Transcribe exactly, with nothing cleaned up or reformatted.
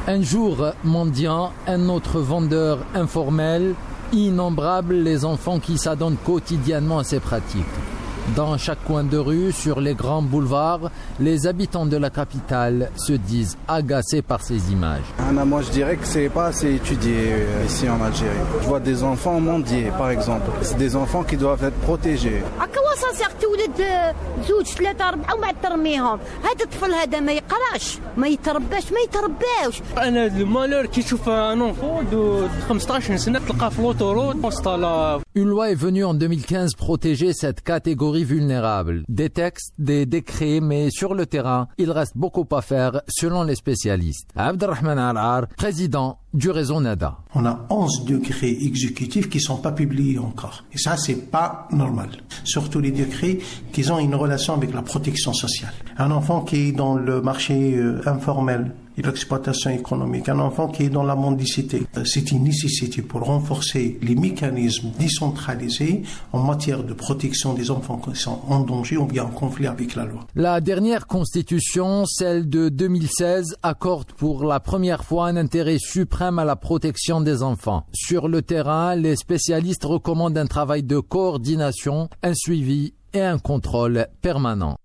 Un jour mendiant, un autre vendeur informel, innombrables les enfants qui s'adonnent quotidiennement à ces pratiques. Dans chaque coin de rue, sur les grands boulevards, les habitants de la capitale se disent agacés par ces images. Moi, je dirais que c'est pas assez étudié ici en Algérie. Je vois des enfants mendier, par exemple. C'est des enfants qui doivent être protégés. تولد زوج ثلاثة أربعة وما ترميهم هذا الطفل هذا ما يقراش ما يترباش ما يترباوش أنا المالور كي تشوف ان انفون دو خمسطاش سنة تلقاه في لوطوروت مصطلى. Une loi est venue en deux mille quinze protéger cette catégorie vulnérable. Des textes, des décrets, mais sur le terrain, il reste beaucoup à faire selon les spécialistes. Abdelrahman Al-Ar, président du réseau Nada. On a onze décrets exécutifs qui ne sont pas publiés encore. Et ça, c'est pas normal. Surtout les décrets qui ont une relation avec la protection sociale. Un enfant qui est dans le marché euh, informel et l'exploitation économique, un enfant qui est dans la mendicité. C'est une nécessité pour renforcer les mécanismes décentralisés en matière de protection des enfants qui sont en danger ou bien en conflit avec la loi. La dernière constitution, celle de deux mille seize, accorde pour la première fois un intérêt suprême à la protection des enfants. Sur le terrain, les spécialistes recommandent un travail de coordination, un suivi et un contrôle permanent.